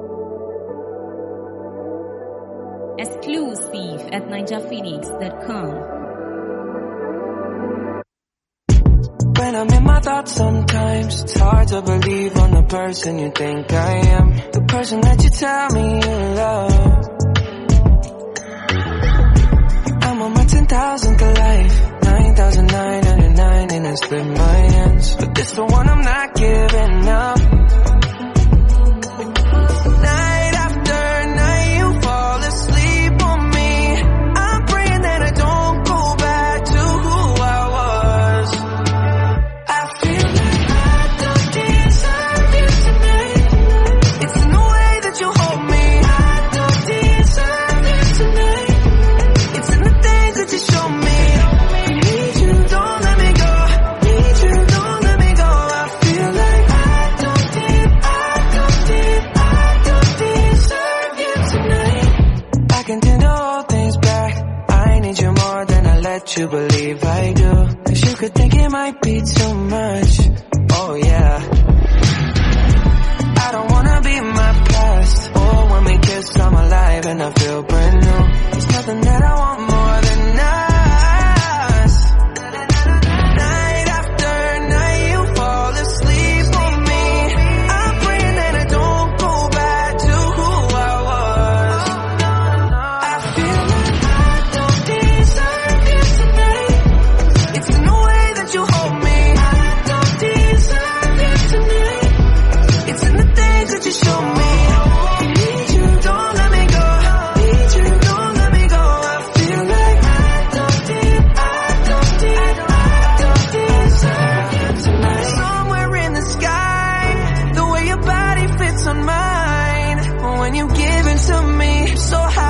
Exclusive at ninjaphoenix.com. When I'm in my thoughts sometimes, it's hard to believe I'm the person you think I am, the person that you tell me you love. I'm on my 10,000th life, 9,999 and I slip my hands, but this the one I'm not giving up. Night after night you fall asleep on me. I'm praying that I don't go back to who I was. I feel like I don't deserve you tonight. It's in the way that you hold me. I don't deserve you tonight. It's in the things that you show me. Need you, don't let me go. Need you, don't let me go. I feel like I don't deserve you tonight. I can tend to hold things back. I need you more than I let you believe I do. 'Cause you could think it might be too much. Oh yeah. I don't wanna be my past. Oh, when we kiss I'm alive and I feel brand new. There's nothing that I want more than us. Night after night you fall asleep on me. I'm praying that I don't go back to who I was. I feel like I don't deserve you tonight. It's in the way that you hold me. I don't deserve you tonight. It's in the things that you show me. Need you, don't let me go. Need you, don't let me go. I feel like I don't deserve you tonight. Somewhere in the sky, the way your body fits on mine. When you give it to me, so high.